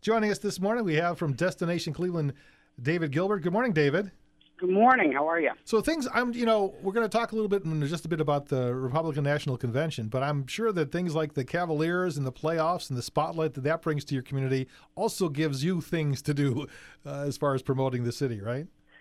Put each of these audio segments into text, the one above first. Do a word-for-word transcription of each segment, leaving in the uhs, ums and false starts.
Joining us this morning, we have from Destination Cleveland, David Gilbert. Good morning, David. Good morning. How are you? So things, I'm, you know, we're going to talk a little bit, in just a bit about the Republican National Convention, but I'm sure that things like the Cavaliers and the playoffs and the spotlight that that brings to your community also gives you things to do uh, as far as promoting the city, right?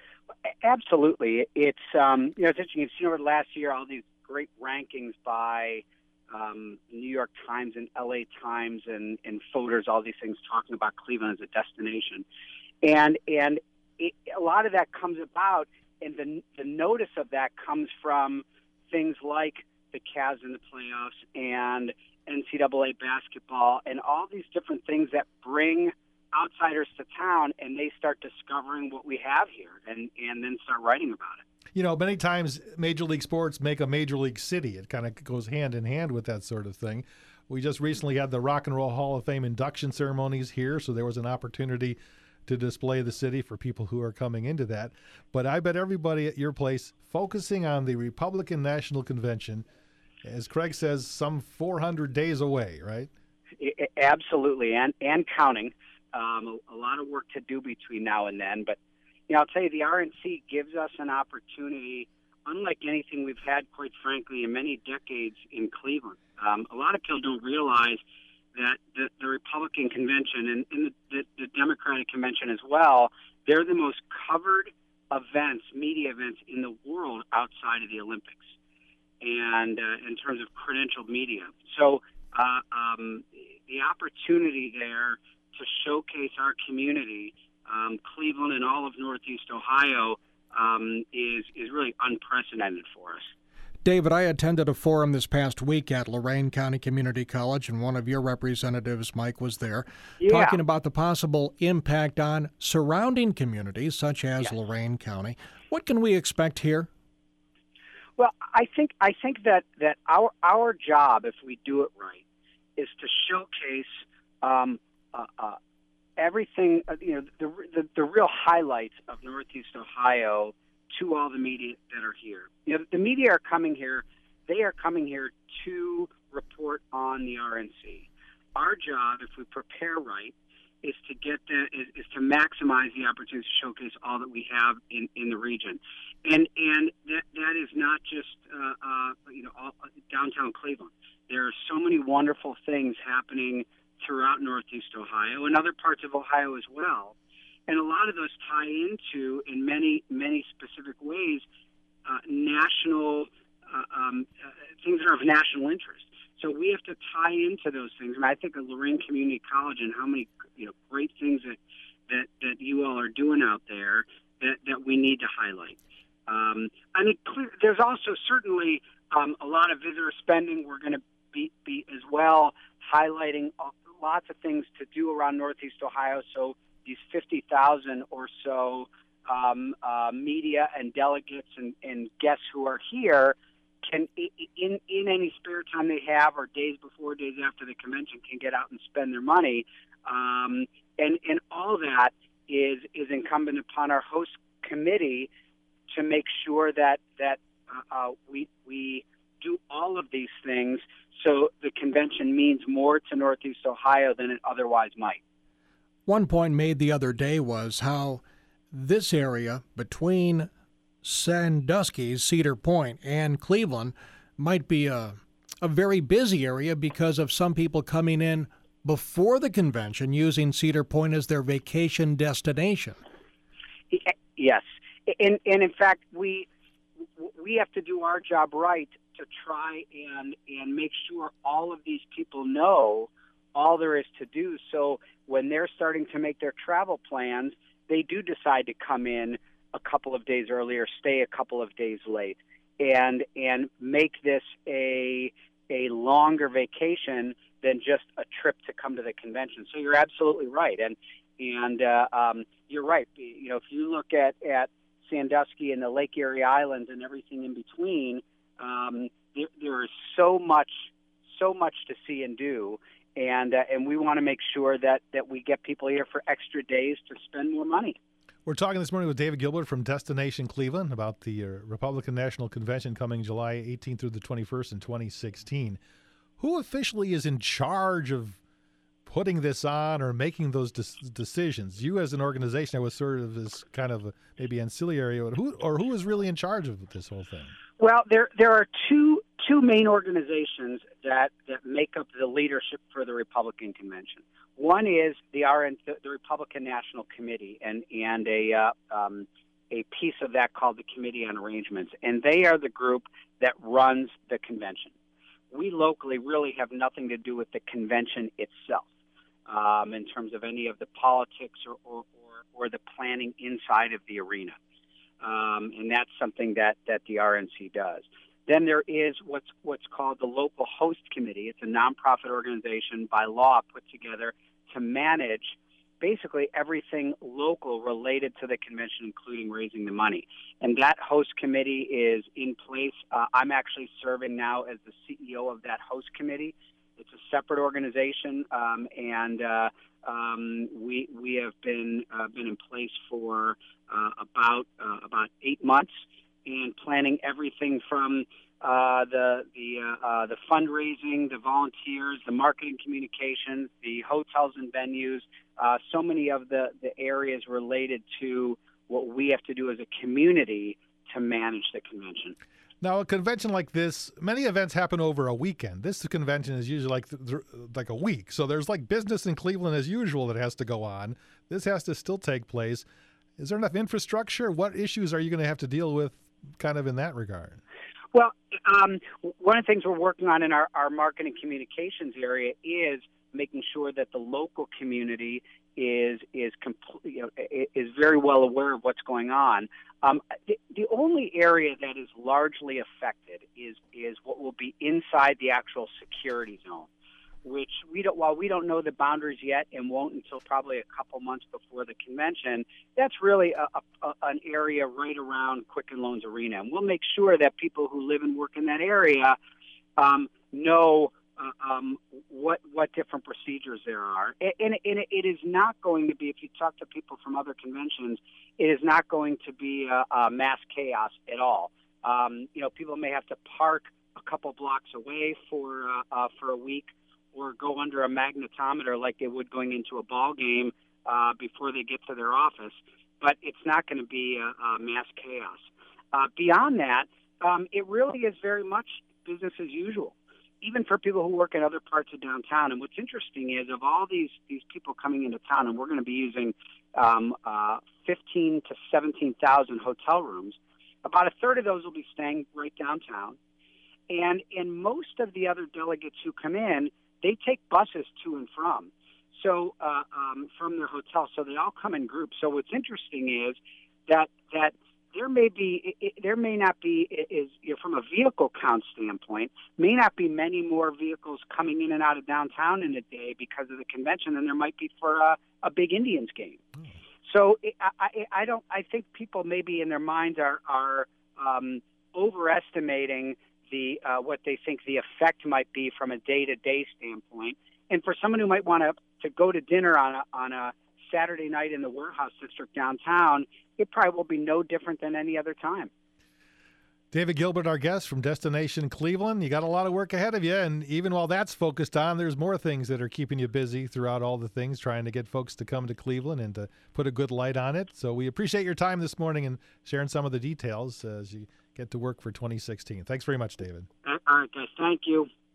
Absolutely. It's, um, you know, it's interesting. You've seen over the last year all these great rankings by um, New York Times and L A Times and, and Folders, all these things talking about Cleveland as a destination. And, and, It, a lot of that comes about, and the, the notice of that comes from things like the Cavs in the playoffs and N C double A basketball and all these different things that bring outsiders to town, and they start discovering what we have here and, and then start writing about it. You know, many times Major League Sports make a Major League city. It kind of goes hand in hand with that sort of thing. We just recently had the Rock and Roll Hall of Fame induction ceremonies here, so there was an opportunity to display the city for people who are coming into that. But I bet everybody at your place focusing on the Republican National Convention, as Craig says, some four hundred days away, right? Absolutely, and and counting. Um, a, a lot of work to do between now and then. But, you know, I'll tell you, the R N C gives us an opportunity, unlike anything we've had, quite frankly, in many decades in Cleveland. Um, a lot of people don't realize that the, the Republican convention and, and the, the, the Democratic convention as well, they're the most covered events, media events in the world outside of the Olympics, and uh, in terms of credentialed media. So uh, um, the opportunity there to showcase our community, um, Cleveland and all of Northeast Ohio, um, is is really unprecedented for us. David, I attended a forum this past week at Lorain County Community College, and one of your representatives, Mike, was there, yeah. talking about the possible impact on surrounding communities, such as yes. Lorain County. What can we expect here? Well, I think I think that, that our our job, if we do it right, is to showcase um, uh, uh, everything, uh, you know, the, the the real highlights of Northeast Ohio to all the media that are here. You know, the media are coming here. They are coming here to report on the R N C. Our job, if we prepare right, is to get the is, is to maximize the opportunity to showcase all that we have in, in the region, and and that that is not just uh, uh, you know all, downtown Cleveland. There are so many wonderful things happening throughout Northeast Ohio and other parts of Ohio as well. And a lot of those tie into, in many, many specific ways, uh, national uh, um, uh, things that are of national interest. So we have to tie into those things. And I think of Lorain Community College and how many you know great things that, that, that you all are doing out there that, that we need to highlight. Um, I mean, clear, there's also certainly um, a lot of visitor spending. We're going to be, be as well highlighting lots of things to do around Northeast Ohio. So these fifty thousand or so um, uh, media and delegates and, and guests who are here can, in, in any spare time they have or days before, days after the convention, can get out and spend their money. Um, and, and all that is, is incumbent upon our host committee to make sure that, that uh, we, we do all of these things so the convention means more to Northeast Ohio than it otherwise might. One point made the other day was how this area between Sandusky, Cedar Point, and Cleveland might be a, a very busy area because of some people coming in before the convention using Cedar Point as their vacation destination. Yes. And, and in fact, we we have to do our job right to try and, and make sure all of these people know all there is to do. So when they're starting to make their travel plans, they do decide to come in a couple of days earlier, stay a couple of days late, and and make this a a longer vacation than just a trip to come to the convention. So you're absolutely right, and and uh, um, you're right. You know, if you look at at Sandusky and the Lake Erie Islands and everything in between, um, there, there is so much so much to see and do. And uh, and we want to make sure that, that we get people here for extra days to spend more money. We're talking this morning with David Gilbert from Destination Cleveland about the uh, Republican National Convention coming July eighteenth through the twenty-first in twenty sixteen. Who officially is in charge of putting this on or making those des- decisions? You as an organization, I was sort of this kind of a, maybe ancillary, or who, or who is really in charge of this whole thing? Well, there there are two two main organizations that, that make up the leadership for the Republican Convention. One is the R N, the Republican National Committee, and and a uh, um, a piece of that called the Committee on Arrangements, and they are the group that runs the convention. We locally really have nothing to do with the convention itself, um, in terms of any of the politics or or, or, or the planning inside of the arena. Um, and that's something that, that the R N C does. Then there is what's what's called the Local Host Committee. It's a nonprofit organization by law put together to manage basically everything local related to the convention, including raising the money. And that host committee is in place. Uh, I'm actually serving now as the C E O of that host committee. It's a separate organization, um, and uh, um, we we have been uh, been in place for uh, about uh, about eight months, and planning everything from uh, the the uh, uh, the fundraising, the volunteers, the marketing communications, the hotels and venues, uh, so many of the, the areas related to what we have to do as a community to manage the convention. Now, a convention like this, many events happen over a weekend. This convention is usually like th- th- like a week. So there's like business in Cleveland as usual that has to go on. This has to still take place. Is there enough infrastructure? What issues are you going to have to deal with kind of in that regard? Well, um, one of the things we're working on in our, our marketing communications area is making sure that the local community is is compl- you know, is very well aware of what's going on. Um, the, the only area that is largely affected is is what will be inside the actual security zone, which we don't. While we don't know the boundaries yet and won't until probably a couple months before the convention, that's really a, a, an area right around Quicken Loans Arena, and we'll make sure that people who live and work in that area um, know. Uh, um, what what different procedures there are, and, and it, it is not going to be. If you talk to people from other conventions, it is not going to be a, a mass chaos at all. Um, you know, people may have to park a couple blocks away for uh, uh, for a week, or go under a magnetometer like they would going into a ball game uh, before they get to their office. But it's not going to be a, a mass chaos. Uh, beyond that, um, it really is very much business as usual, even for people who work in other parts of downtown. And what's interesting is of all these, these people coming into town, and we're going to be using um, uh, fifteen to seventeen thousand hotel rooms, about a third of those will be staying right downtown. And in most of the other delegates who come in, they take buses to and from, so uh, um, from their hotel. So they all come in groups. So what's interesting is that that there may be, it, there may not be, is you know, from a vehicle count standpoint, may not be many more vehicles coming in and out of downtown in a day because of the convention than there might be for a, a big Indians game. Mm. So it, I, I don't, I think people maybe in their minds are are um, overestimating the uh, what they think the effect might be from a day-to-day standpoint. And for someone who might want to to go to dinner on a on a Saturday night in the warehouse district downtown, it probably will be no different than any other time. David Gilbert, our guest from Destination Cleveland. You got a lot of work ahead of you, and even while that's focused on, there's more things that are keeping you busy throughout all the things, trying to get folks to come to Cleveland and to put a good light on it. So we appreciate your time this morning and sharing some of the details as you get to work for twenty sixteen. Thanks very much, David. All right, guys. Thank you.